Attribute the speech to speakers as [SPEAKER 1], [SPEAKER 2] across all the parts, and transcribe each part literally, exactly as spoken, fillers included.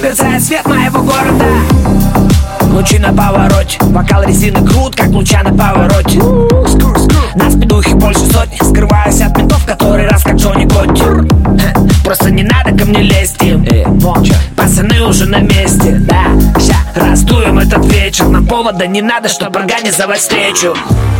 [SPEAKER 1] мерцает свет моего города. Лучи на повороте, бокал резины крут, как луча на повороте. Нас петухи больше сотни, скрываюсь от ментов который раз как Джонни Котти. Просто не надо ко мне лезть им, пацаны уже на месте, да. Ща раздуем этот вечер, нам повода не надо, чтоб организовать встречу.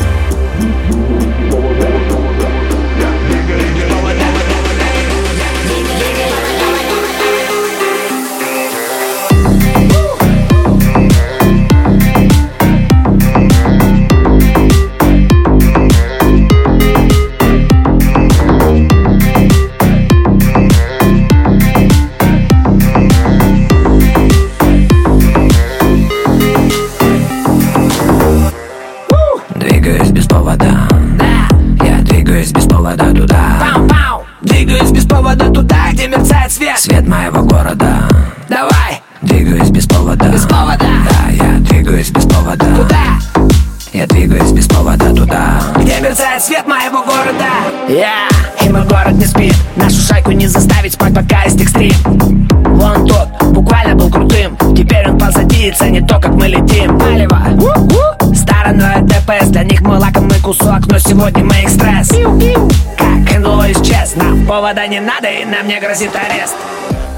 [SPEAKER 2] Двигаюсь без повода, да. Я двигаюсь без повода туда.
[SPEAKER 1] Пау-пау. Двигаюсь без повода туда, где мерцает свет.
[SPEAKER 2] Свет моего города.
[SPEAKER 1] Давай.
[SPEAKER 2] Двигаюсь без повода.
[SPEAKER 1] Без повода.
[SPEAKER 2] Да, я двигаюсь без повода.
[SPEAKER 1] Куда?
[SPEAKER 2] Я двигаюсь без повода туда,
[SPEAKER 1] где мерцает свет моего города. Я yeah. И мой город не спит. Нашу шайку не заставить спать, пока есть экстрим. Вон тот буквально был крутым, теперь он позади и ценит то, как мы летим. Палево. Старое ДПС, для них мы лакомый кусок, но сегодня мы экспресс. Как НЛО исчез, нам повода не надо и нам не грозит арест.